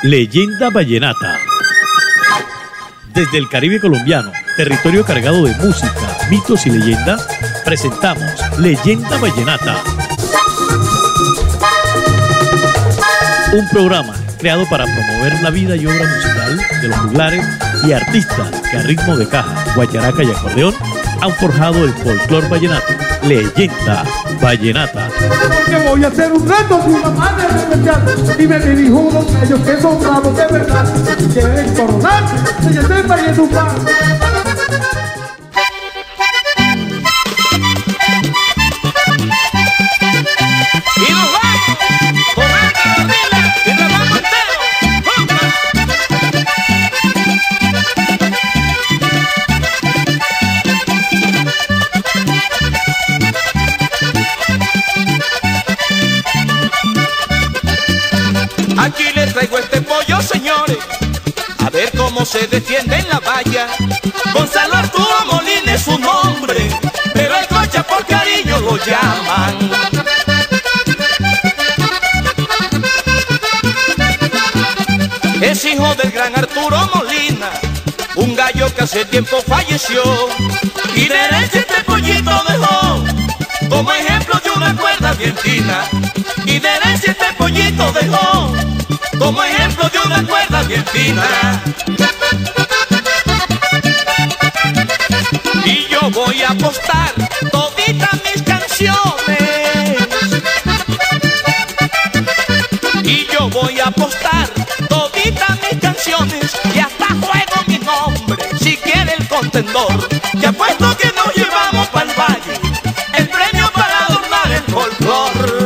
Leyenda Vallenata. Desde el Caribe colombiano, territorio cargado de música, mitos y leyendas, presentamos Leyenda Vallenata. Un programa creado para promover la vida y obra musical de los juglares y artistas que a ritmo de caja, guacharaca y acordeón han forjado el folclor vallenato. Leyenda Vallenata. Que voy a hacer un reto de una manera especial y me dirijo a unos de ellos que son bravos de verdad. Quieren coronarse, se llaman Valledupar. Y nos vamos, corriendo la vila y nos vamos entero. Aquí les traigo este pollo, señores, a ver cómo se defiende en la valla. Gonzalo Arturo Molina es su nombre, pero el Cocha por cariño lo llaman. Es hijo del gran Arturo Molina, un gallo que hace tiempo falleció, y de herencia este pollito dejó como ejemplo de una cuerda bien fina. Y de herencia este pollito dejó como ejemplo de una cuerda bien fina. Y yo voy a apostar toditas mis canciones, y yo voy a apostar toditas mis canciones, y hasta juego mi nombre si quiere el contendor, que apuesto que nos llevamos para el valle el premio para adornar el folclor.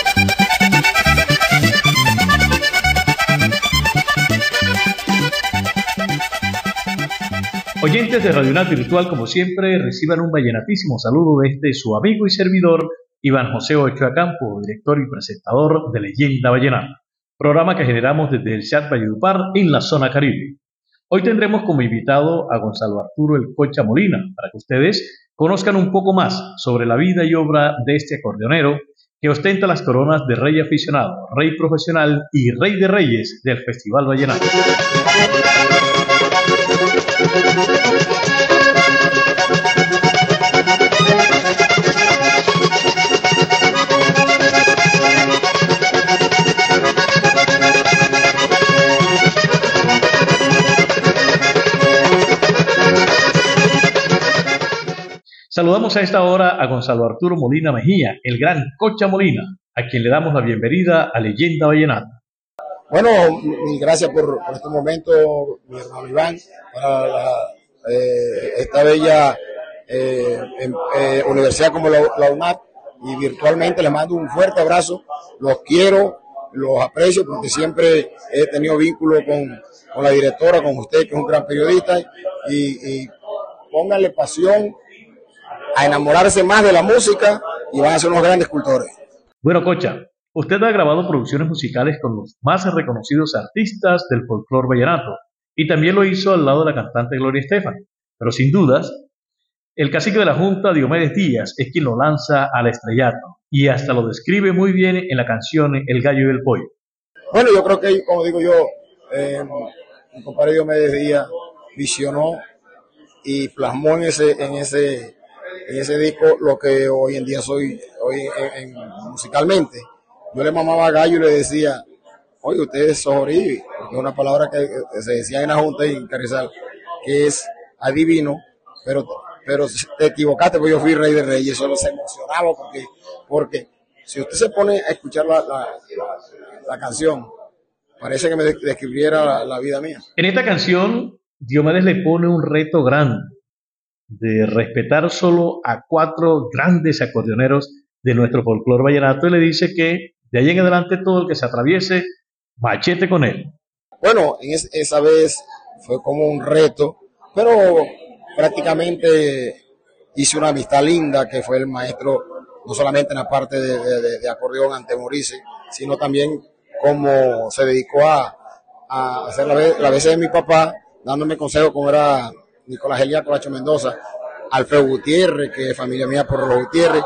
Oyentes de Radio Nat Virtual, como siempre, reciban un vallenatísimo saludo de su amigo y servidor, Iván José Ochoa Campo, director y presentador de Leyenda Vallenata, programa que generamos desde el chat Valledupar en la zona Caribe. Hoy tendremos como invitado a Gonzalo Arturo El Cocha Molina, para que ustedes conozcan un poco más sobre la vida y obra de este acordeonero que ostenta las coronas de rey aficionado, rey profesional y rey de reyes del Festival Vallenato. Saludamos a esta hora a Gonzalo Arturo Molina Mejía, el gran Cocha Molina, a quien le damos la bienvenida a Leyenda Vallenata. Bueno, gracias por este momento, mi hermano Iván, para esta bella universidad como la UNAT, y virtualmente les mando un fuerte abrazo. Los quiero, los aprecio, porque siempre he tenido vínculo con la directora, con usted, que es un gran periodista, y pónganle pasión a enamorarse más de la música y van a ser unos grandes escultores. Bueno, Cocha, usted ha grabado producciones musicales con los más reconocidos artistas del folclor vallenato, y también lo hizo al lado de la cantante Gloria Estefan, pero sin dudas, el cacique de la Junta, Diomedes Díaz, es quien lo lanza al estrellato, y hasta lo describe muy bien en la canción El Gallo y el Pollo. Bueno, yo creo que, como digo yo, mi compadre Diomedes Díaz visionó y plasmó en ese disco lo que hoy en día soy musicalmente. Yo le mamaba gallo y le decía, oye, usted es sobrí, porque es una palabra que se decía en la Junta y en Carrizal, que es adivino, pero te equivocaste, porque yo fui rey de reyes. Eso se emocionaba, porque si usted se pone a escuchar la canción, parece que me describiera la vida mía. En esta canción, Diomedes le pone un reto grande de respetar solo a 4 grandes acordeoneros de nuestro folclor vallenato, y le dice que de ahí en adelante todo el que se atraviese, machete con él. Bueno, esa vez fue como un reto, pero prácticamente hice una amistad linda, que fue el maestro, no solamente en la parte de acordeón ante Maurice, sino también como se dedicó a hacer la veces de mi papá, dándome consejos como era Nicolás Eliaco Bacho Mendoza, Alfredo Gutiérrez, que es familia mía por los Gutiérrez,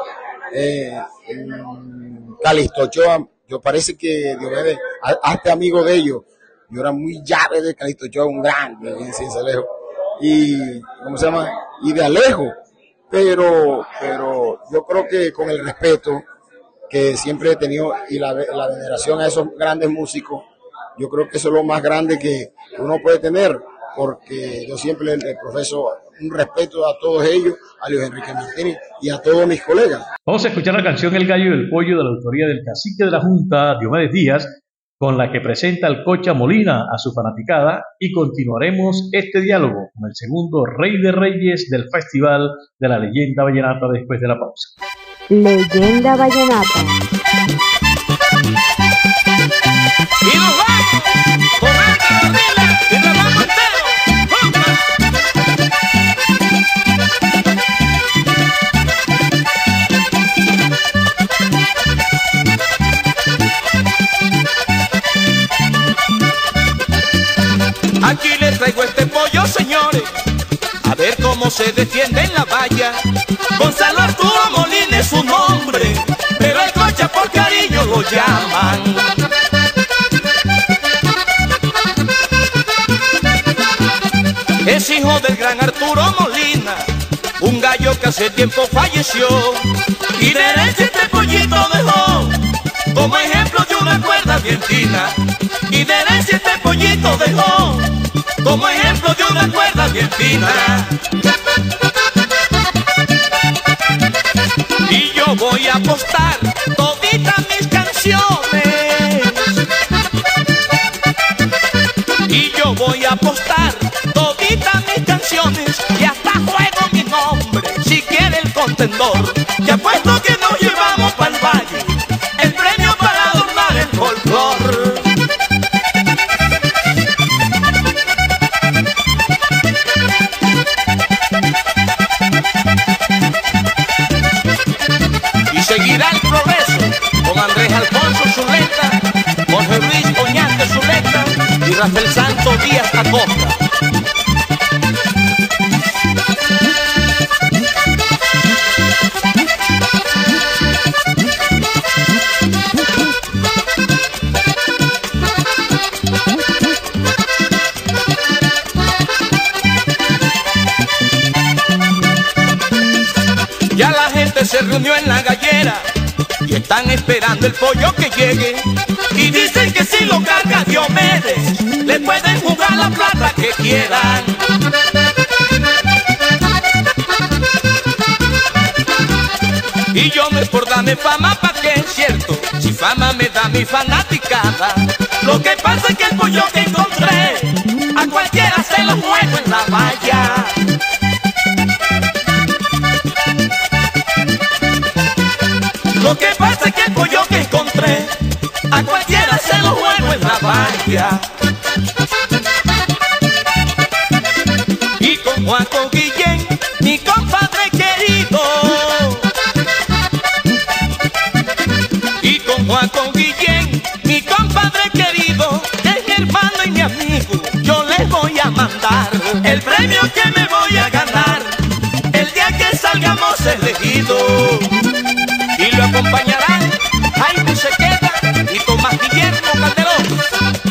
Calixto Ochoa. Yo parece que Diomedes, hazte amigo de ellos, yo era muy llave de Calixto Ochoa, un grande en Cincelejo, y, ¿cómo se llama? Y de Alejo, pero yo creo que con el respeto que siempre he tenido y la veneración a esos grandes músicos, yo creo que eso es lo más grande que uno puede tener, porque yo siempre le profeso un respeto a todos ellos, a Luis Enrique Martínez y a todos mis colegas. Vamos a escuchar la canción El Gallo y el Pollo de la autoría del cacique de la Junta, Diomedes Díaz, con la que presenta el Cocha Molina a su fanaticada, y continuaremos este diálogo con el segundo Rey de Reyes del Festival de la Leyenda Vallenata después de la pausa. Leyenda Vallenata. Y nos vamos con Álvaro Ardila y Ramón Montero. Aquí les traigo este pollo, señores, a ver cómo se defiende en la valla. Gonzalo Arturo Molina es su nombre, pero el Cocha por cariño lo llaman. Es hijo del gran Arturo Molina, un gallo que hace tiempo falleció, y de herencia este pollito dejó como ejemplo de una cuerda bien fina. Y de herencia este pollito dejó como ejemplo de una cuerda bien fina. Y yo voy a apostar toditas mis canciones, y yo voy a apostar toditas mis canciones, y hasta juego mi nombre si quiere el contendor, que apuesto que nos llevamos para el valle el premio para adornar el folclor. Y seguirá el progreso con Andrés Alfonso Zuleta, Jorge Luis Oñate Zuleta y Rafael Santo Díaz Acosta. Ya la gente se reunió en la gallera y están esperando el pollo que llegue. Y dicen que si lo carga Diomedes, le pueden jugar la plata que quieran. Y yo no es por darme fama, pa' que es cierto, si fama me da mi fanaticada. Lo que pasa es que el pollo que encontré, a cualquiera se lo juego en la valla. Lo que pasa es que el pollo que encontré, a cualquiera se lo juego en la valla. Y con Juaco Guillén, mi compadre querido, y con Juaco Guillén, mi compadre querido, que es mi hermano y mi amigo, yo les voy a mandar el premio que me voy a ganar el día que salgamos elegidos. Y lo acompañarán Jaime Sequeda y Tomás Guillermo Calderón.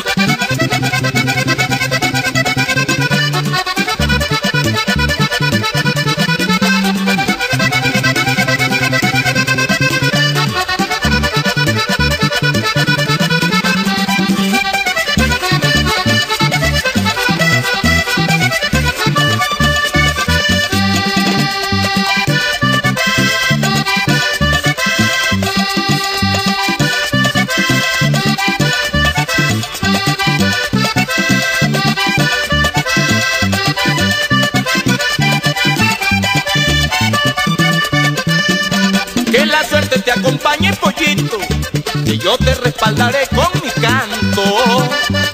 Que la suerte te acompañe, pollito, que yo te respaldaré con mi canto.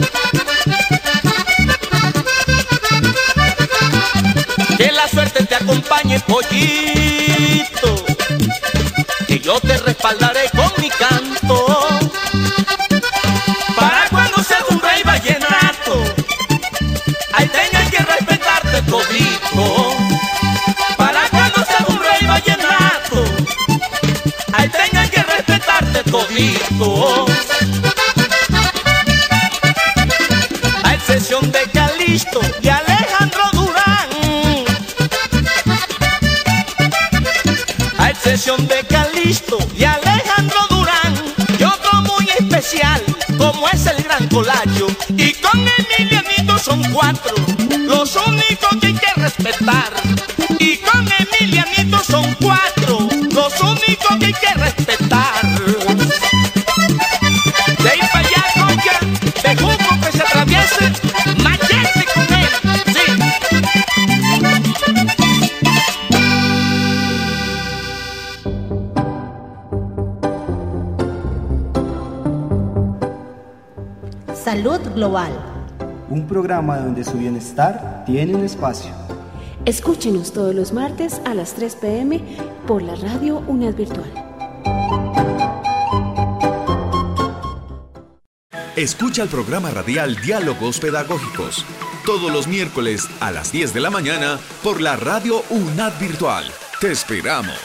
Que la suerte te acompañe, pollito, que yo te respaldaré con mi canto. Para cuando seas un rey vallenato, ahí tengan que respetarte todito. Para cuando seas un rey vallenato, ahí tengan que respetarte todito. Calisto y Alejandro Durán. A excepción de Calisto y Alejandro Durán, y otro muy especial como es el Gran Colacho, y con Emilianito son 4 los únicos que hay que respetar. Y con Emilianito son 4 los únicos que hay que respetar. De ahí para allá, concha, de Juco que se atraviese, machete con él, sí. Salud Global. Un programa donde su bienestar tiene un espacio. Escúchenos todos los martes a las 3 p.m. por la radio UNED Virtual. Escucha el programa radial Diálogos Pedagógicos todos los miércoles a las 10 de la mañana por la radio UNED Virtual. Te esperamos.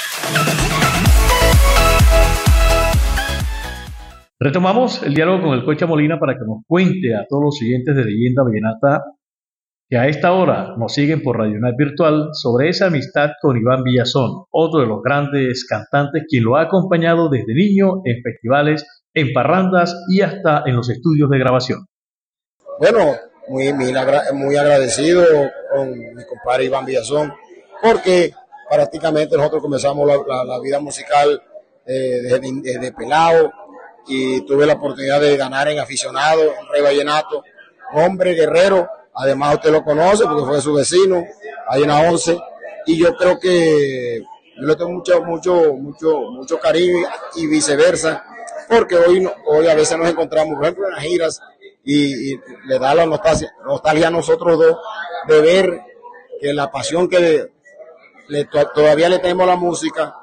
Retomamos el diálogo con el Cocha Molina para que nos cuente a todos los siguientes de Leyenda Vallenata que a esta hora nos siguen por Radio UNED Virtual sobre esa amistad con Iván Villazón, otro de los grandes cantantes quien lo ha acompañado desde niño en festivales, en parrandas y hasta en los estudios de grabación. Bueno, muy agradecido con mi compadre Iván Villazón, porque prácticamente nosotros comenzamos la vida musical desde pelado, y tuve la oportunidad de ganar en aficionado, en Rey Vallenato, hombre guerrero, además usted lo conoce porque fue su vecino, ahí en la 11, y yo creo que yo le tengo mucho cariño y viceversa, porque hoy a veces nos encontramos, por ejemplo, en las giras, y le da la nostalgia a nosotros dos de ver que la pasión que todavía le tenemos a la música,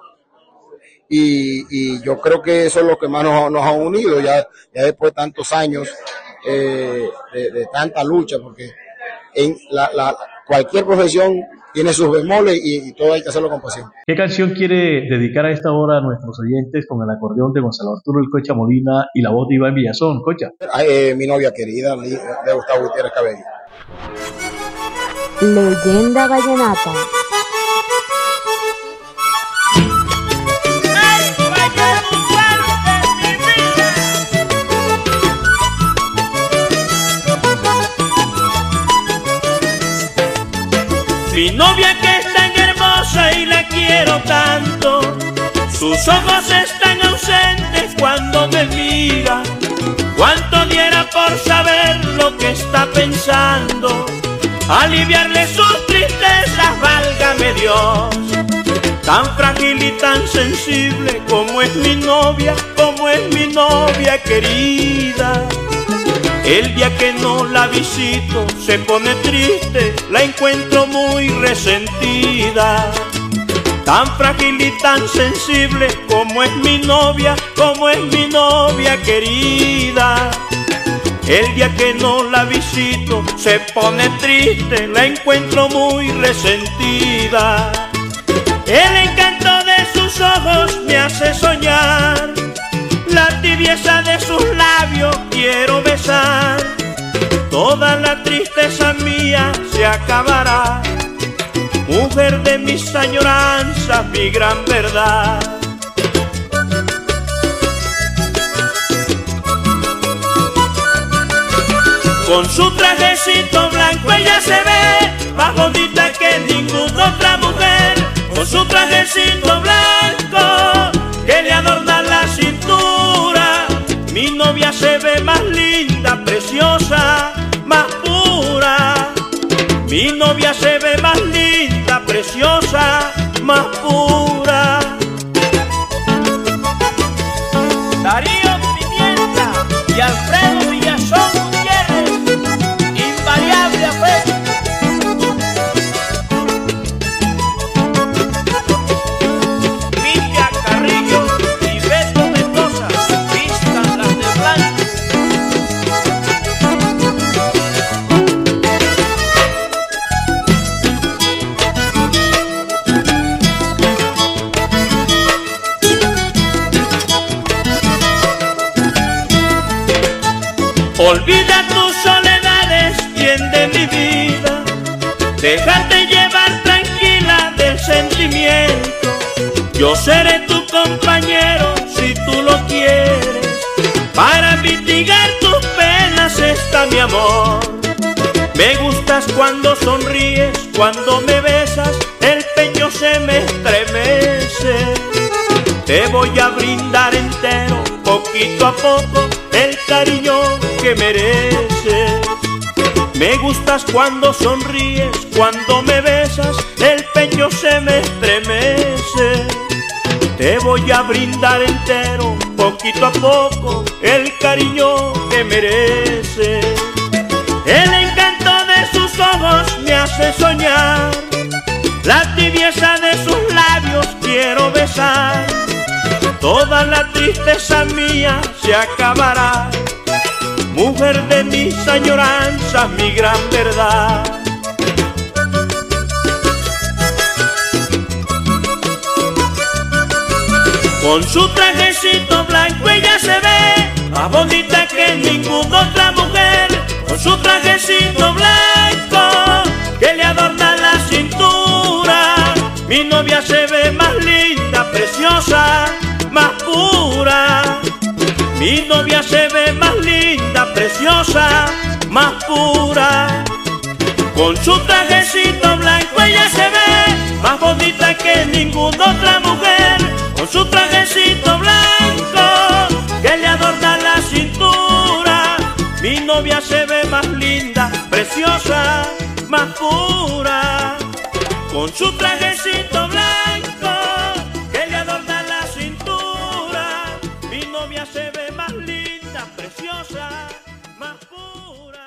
y yo creo que eso es lo que más nos ha unido ya después de tantos años de tanta lucha, porque en cualquier profesión tiene sus bemoles y todo hay que hacerlo con pasión. ¿Qué canción quiere dedicar a esta hora a nuestros oyentes con el acordeón de Gonzalo Arturo el Cocha Molina y la voz de Iván Villazón, Cocha? Mi novia querida, de Gustavo Gutiérrez Cabello. Leyenda Vallenata. Mi novia que es tan hermosa y la quiero tanto, sus ojos están ausentes cuando me mira. Cuánto diera por saber lo que está pensando, aliviarle sus tristezas, válgame Dios. Tan frágil y tan sensible como es mi novia querida. El día que no la visito se pone triste, la encuentro muy resentida. Tan frágil y tan sensible como es mi novia querida. El día que no la visito se pone triste, la encuentro muy resentida. El encanto de sus ojos me hace soñar, la tibieza de sus labios quiero besar. Toda la tristeza mía se acabará, mujer de mis añoranzas, mi gran verdad. Con su trajecito blanco ella se ve más bonita que ninguna otra mujer. Con su trajecito blanco que le adorna la cintura, mi novia se ve más linda, preciosa, más pura. Mi novia se ve más linda, preciosa, más pura. Darío Pimienta y Alfredo Villazón Gutiérrez, invariable afecto. Villa Carrillo y Beto Mendoza, vistan las de blanco. Olvida tus soledades bien de mi vida. Déjate llevar tranquila del sentimiento. Yo seré tu compañero si tú lo quieres. Para mitigar tus penas está mi amor. Me gustas cuando sonríes, cuando me besas, el pecho se me estremece. Te voy a brindar entero, poquito a poco, el cariño que mereces. Me gustas cuando sonríes, cuando me besas, el pecho se me estremece. Te voy a brindar entero, poquito a poco, el cariño que mereces. El encanto de sus ojos me hace soñar, la tibieza de sus labios quiero besar. Toda la tristeza mía se acabará, mujer de mis añoranzas, mi gran verdad. Con su trajecito blanco ella se ve más bonita que ninguna otra mujer. Con su trajecito blanco que le adorna la cintura, mi novia se ve más linda, preciosa, más pura. Mi novia se ve más linda, preciosa, más pura. Con su trajecito blanco ella se ve más bonita que ninguna otra mujer. Con su trajecito blanco que le adorna la cintura, mi novia se ve más linda, preciosa, más pura. Con su trajecito blanco que le adorna la cintura, mi novia se ve más linda, preciosa, más pura.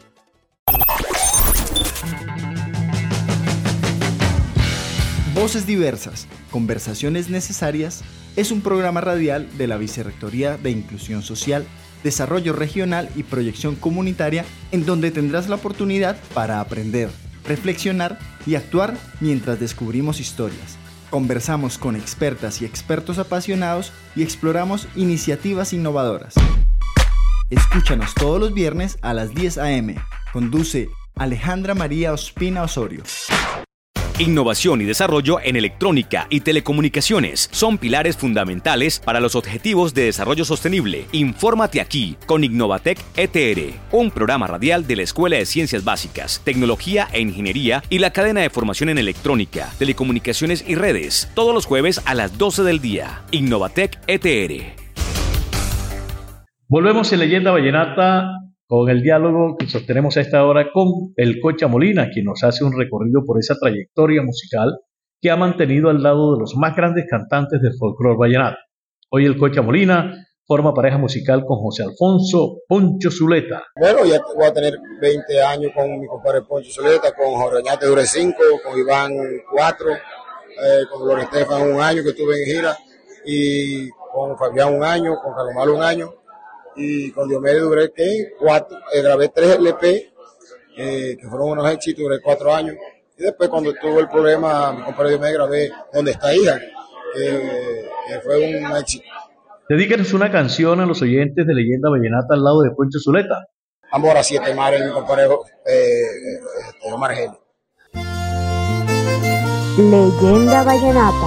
Voces diversas, conversaciones necesarias, es un programa radial de la Vicerrectoría de Inclusión Social, Desarrollo Regional y Proyección Comunitaria, en donde tendrás la oportunidad para aprender, reflexionar y actuar mientras descubrimos historias. Conversamos con expertas y expertos apasionados y exploramos iniciativas innovadoras. Escúchanos todos los viernes a las 10 a.m. Conduce Alejandra María Ospina Osorio. Innovación y desarrollo en electrónica y telecomunicaciones son pilares fundamentales para los objetivos de desarrollo sostenible. Infórmate aquí con Innovatec ETR, un programa radial de la Escuela de Ciencias Básicas, Tecnología e Ingeniería y la cadena de formación en electrónica, telecomunicaciones y redes, todos los jueves a las 12 del día. Innovatec ETR. Volvemos en Leyenda Vallenata con el diálogo que sostenemos a esta hora con el Cocha Molina, quien nos hace un recorrido por esa trayectoria musical que ha mantenido al lado de los más grandes cantantes del folclore vallenato. Hoy el Cocha Molina forma pareja musical con José Alfonso Poncho Zuleta. Bueno, ya voy a tener 20 años con mi compadre Poncho Zuleta, con Jorge Oñate duré 5, con Iván 4, con Gloria Estefan 1 año que estuve en gira, y con Fabián 1 año, con Carlos Malo 1 año, y con Diomedes duré 4, grabé 3 LP, que fueron unos éxitos, duré 4 años, y después cuando tuvo el problema, mi compadre Diomedes grabé Donde está hija, que fue un éxito. Dedícanos una canción a los oyentes de Leyenda Vallenata al lado de Poncho Zuleta. Amor a 7 mares, mi compadre Omar Geli. Leyenda Vallenata.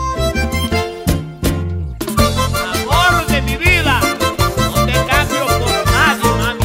Amor de mi vida, no te cambio por nadie, mami.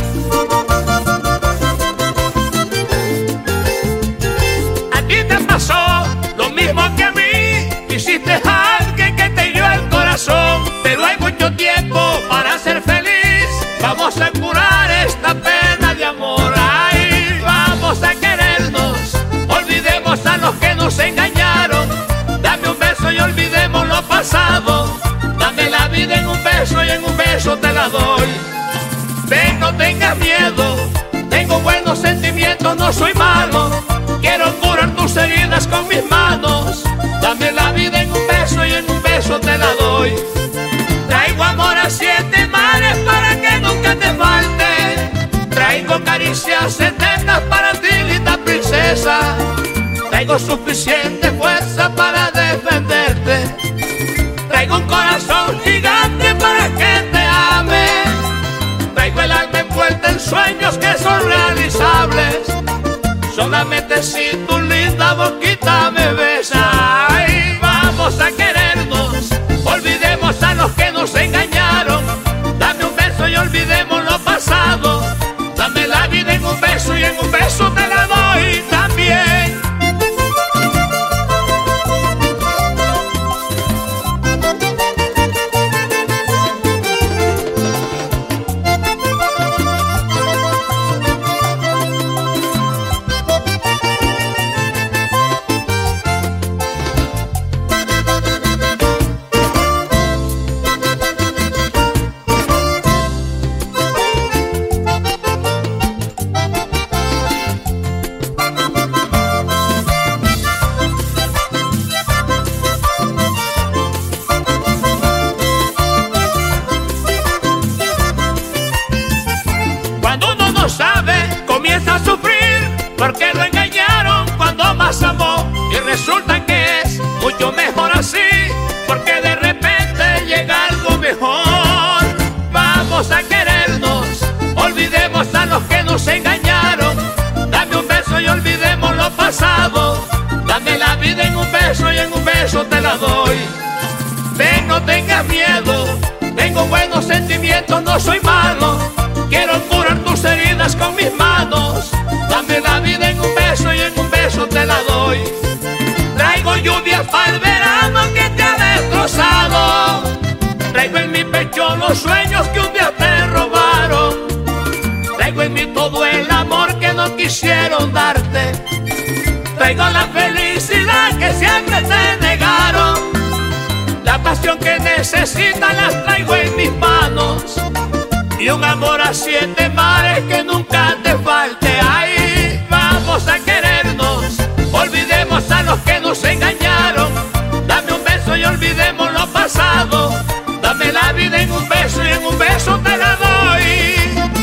A ti te pasó lo mismo que a mí, hiciste alguien que te dio el corazón, pero hay mucho tiempo para ser feliz. Vamos a curar esta pena de amor, ay, vamos a querernos, olvidemos a los que nos engañaron. Dame un beso y olvidemos lo pasado, dame la vida en un beso y en un beso te la doy. Ven, no tengas miedo, tengo buenos sentimientos, no soy malo, quiero curar tus heridas con mis manos. Dame la vida en un beso y en un beso te la doy. Traigo amor a 7 mares para que nunca te falte. Traigo caricias eternas para ti, linda princesa. Traigo suficiente fuerza para defenderte. Traigo un corazón gigante para que te ame. Traigo el alma envuelta en sueños que son realizables. solamente si tu linda boquita me besa. Ay, vamos a querernos, olvidemos a los que nos engañaron. Dame un beso y olvidemos lo pasado. Dame la vida en un beso y en un beso te la doy también. Porque lo engañaron cuando más amó y resulta que es mucho mejor así, porque de repente llega algo mejor. Vamos a querernos, olvidemos a los que nos engañaron. Dame un beso y olvidemos lo pasado. Dame la vida en un beso y en un beso te la doy. Ven, no tengas miedo, tengo buenos sentimientos, no soy malo. Quiero curar tus heridas con mis manos. Dame la vida en un beso y en un beso te la doy. Traigo lluvia para el verano que te ha destrozado. Traigo en mi pecho los sueños que un día te robaron. Traigo en mí todo el amor que no quisieron darte. Traigo la felicidad que siempre te negaron. La pasión que necesitas las traigo en mis manos. Y un amor a 7 mares que nunca te falte. Ay, vamos a querernos, olvidemos a los que nos engañaron. Dame un beso y olvidemos lo pasado. Dame la vida en un beso y en un beso te la doy.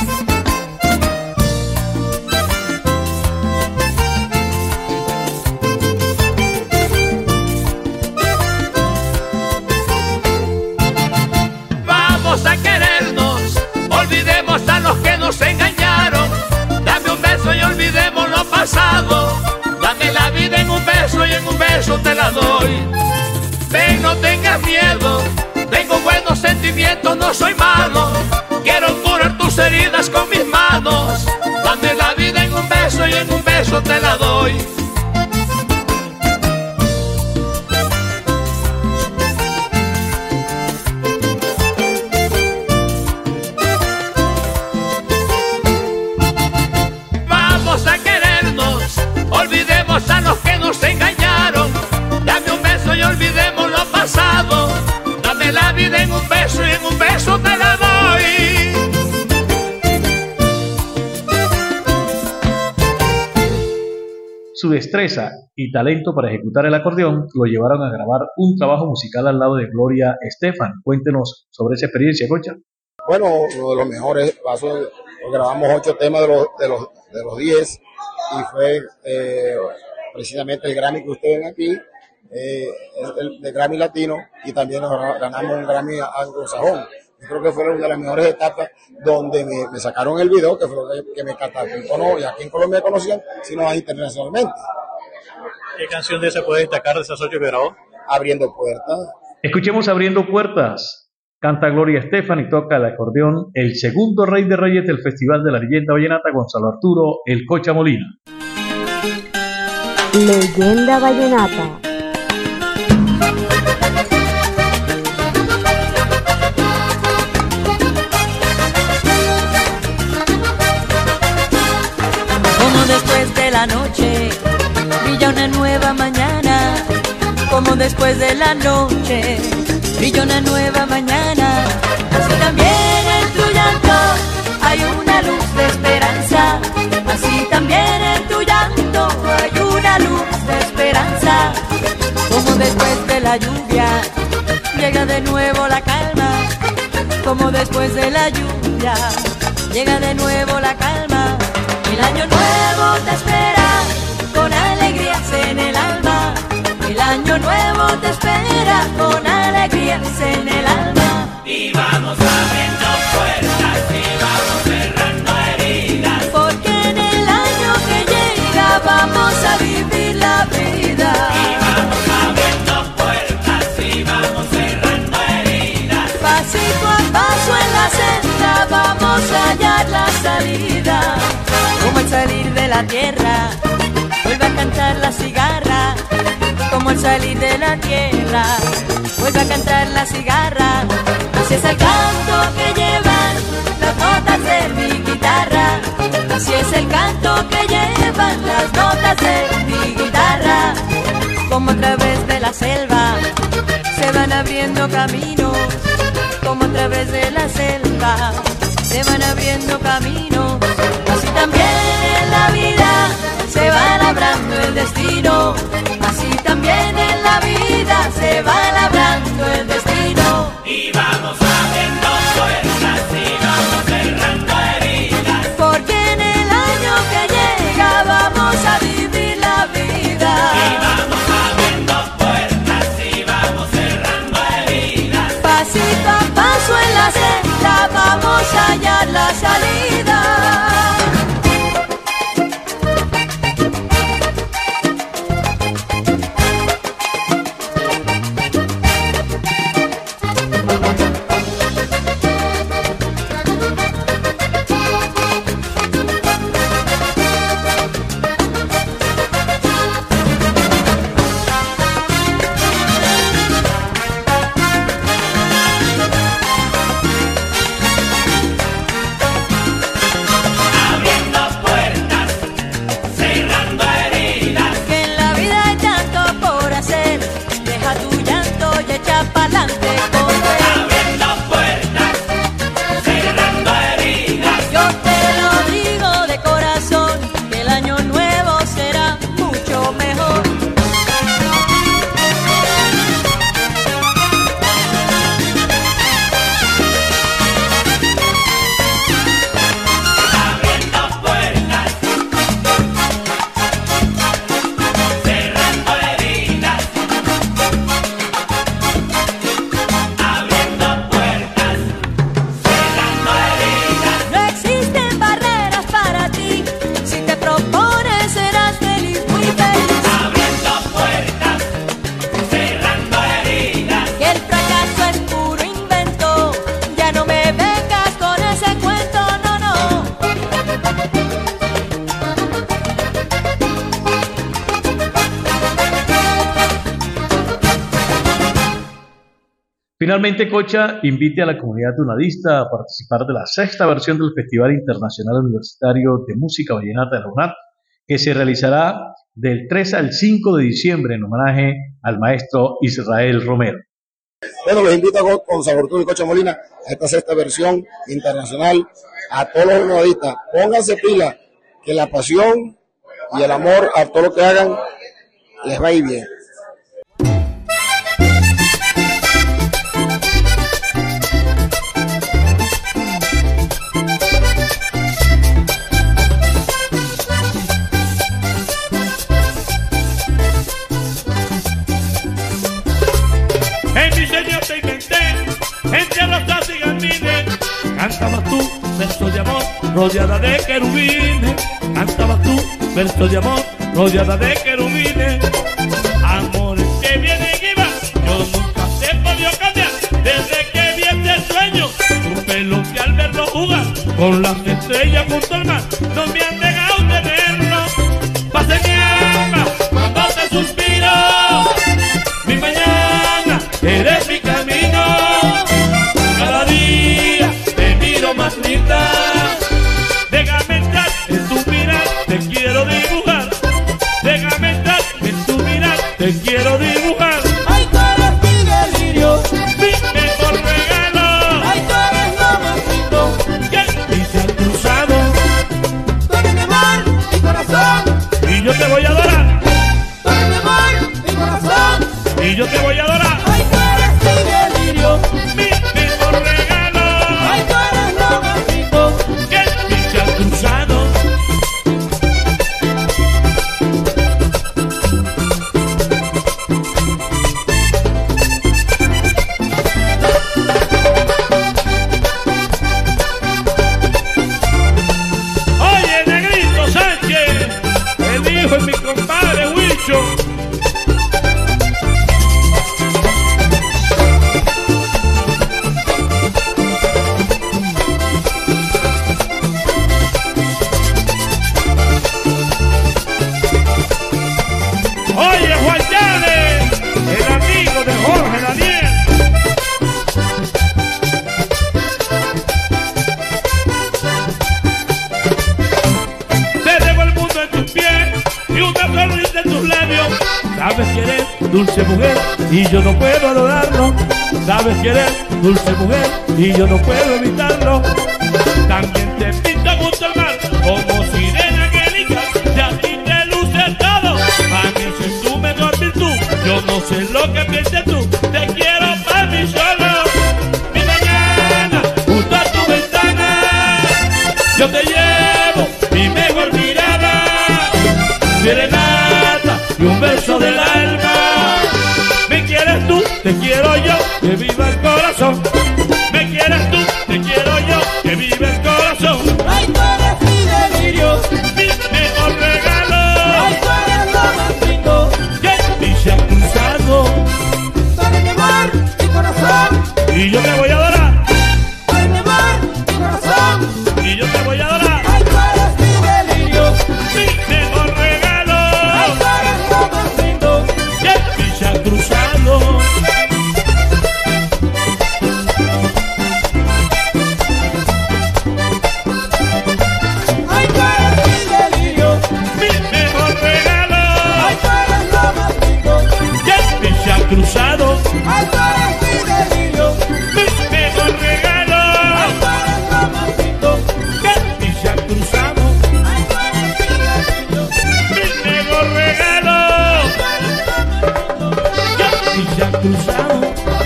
Vamos a querernos, olvidemos a los que nos engañaron. Dame un beso y olvidemos lo pasado. Dame la vida en un beso y en un beso te la doy. Ven, no tengas miedo, tengo buenos sentimientos, no soy malo. Quiero curar tus heridas con mis manos. Dame la vida en un beso y en un beso te la doy. Olvidemos a los que nos engañaron. Dame un beso y olvidemos lo pasado. Dame la vida en un beso y en un beso te la doy. Su destreza y talento para ejecutar el acordeón lo llevaron a grabar un trabajo musical al lado de Gloria Estefan. Cuéntenos sobre esa experiencia, Cocha. Bueno, uno de los mejores pasos, grabamos 8 temas de los 10. Y fue precisamente el Grammy que ustedes ven aquí, el de Grammy Latino, y también nos ganamos un Grammy anglosajón. Yo creo que fue una de las mejores etapas donde me sacaron el video, que fue lo que me catapultó, no, y aquí en Colombia me conocían, sino internacionalmente. ¿Qué canción de esa puede destacar de esas 8 que grabó? Abriendo Puertas. Escuchemos Abriendo Puertas. Canta Gloria Estefan y toca el acordeón el segundo rey de reyes del Festival de la Leyenda Vallenata, Gonzalo Arturo El Cocha Molina. Leyenda Vallenata. Como después de la noche brilla una nueva mañana, como después de la noche brilla una nueva mañana, así también en tu llanto hay una luz de esperanza, así también en tu llanto hay una luz de esperanza. Como después de la lluvia llega de nuevo la calma, como después de la lluvia llega de nuevo la calma. El año nuevo te espera con alegrías en el alma, el año nuevo te espera con alegrías en el alma. Y vamos abriendo puertas y vamos cerrando heridas, porque en el año que llega va vamos a hallar la salida. Como al salir de la tierra vuelve a cantar la cigarra. Como al salir de la tierra vuelve a cantar la cigarra. Así es el canto que llevan las notas de mi guitarra. Así es el canto que llevan las notas de mi guitarra. Como a través de la selva se van abriendo caminos. Como a través de la selva se van abriendo caminos. Así también en la vida se va labrando el destino. Así también en la vida se va labrando el destino. Y vamos abriendo puertas y vamos cerrando heridas. Porque en el año que llega vamos a vivir la vida. Y vamos abriendo puertas y vamos cerrando heridas. Pasito a paso en la senda vamos a hallar la salida. Finalmente, Cocha invite a la comunidad tunadista a participar de la 6ª versión del Festival Internacional Universitario de Música Vallenata de la UNAD, que se realizará del 3 al 5 de diciembre en homenaje al maestro Israel Romero. Bueno, les invito con San Arturo y Cocha Molina a esta 6ª versión internacional. A todos los tunadistas, pónganse pila, que la pasión y el amor a todo lo que hagan les va a ir bien. Entre rosas y jazmines, cantabas tú versos de amor rodeada de querubines. Cantabas tú versos de amor rodeada de querubines. Amores que vienen y van, yo nunca te he podido cambiar. Desde que vi este sueño, tu pelo que al verlo jugar con las estrellas junto al mar, no me han dejado tenerlo. Pase mi alma cuando te suspiro, mi mañana eres mi camino. Cada día te miro más linda. Déjame entrar en tu mirar, te quiero dibujar. Déjame entrar en tu mirar, te quiero dibujar. Ay, tú eres mi delirio, mi mejor regalo. ay, tú eres lo más lindo que y se han cruzado. Tú eres mi Sabes que eres dulce mujer y yo no puedo adorarlo. Sabes que eres dulce mujer y yo no puedo evitarlo. También te pinta mucho el mar como sirena angélica, y a ti te luce todo. A mí esa es tu mejor virtud. Yo no sé lo que pienses tú. Te quiero para mí solo. Mi mañana junto a tu ventana, yo te llevo mi mejor mirada, serenata y un beso del alma. Me quieres tú, te quiero yo, que viva el corazón. Me quieres tú, te quiero yo, que viva el corazón. Ay, tú eres mi delirio, mi mejor regalo. ay, tú eres lo más lindo, que ni se ha cruzado. tú eres mi amor, mi corazón, Y yo te voy a adorar, tú eres mi amor, mi corazón, y yo te voy a adorar. ay, tú eres mi delirio, Mi mejor regalo, ay, tú eres lo más lindo, que ni se ha cruzado. ay, tú eres mi delirio, Mi mejor regalo, ay, tú eres lo más lindo, que ni se ha cruzado. ay, tú eres mi delirio, Mi mejor regalo, ay, tú eres lo más lindo, que ni se ha cruzado. ay, tú eres mi delirio, Mi mejor regalo, que ni se ha cruzado.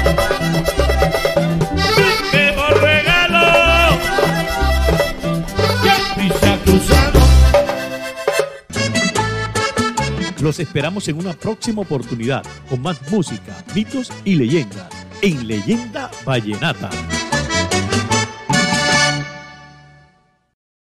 Mi mejor regalo, que ni se ha cruzado. Los esperamos en una próxima oportunidad con más música, mitos y leyendas en Leyenda Vallenata.